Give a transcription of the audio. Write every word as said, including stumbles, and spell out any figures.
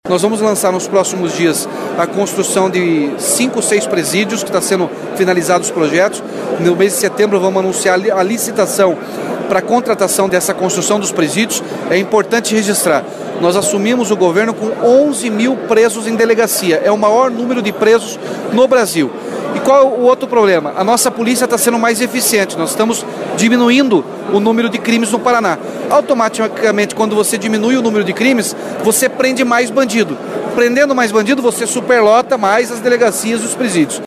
Nós vamos lançar nos próximos dias a construção de cinco, seis presídios, que está sendo finalizados os projetos. No mês de setembro vamos anunciar a licitação para a contratação dessa construção dos presídios. É importante registrar, nós assumimos o governo com onze mil presos em delegacia, é o maior número de presos no Brasil. E qual é o outro problema? A nossa polícia está sendo mais eficiente, nós estamos diminuindo o número de crimes no Paraná. Automaticamente, quando você diminui o número de crimes, você prende mais bandido. Prendendo mais bandido, você superlota mais as delegacias e os presídios.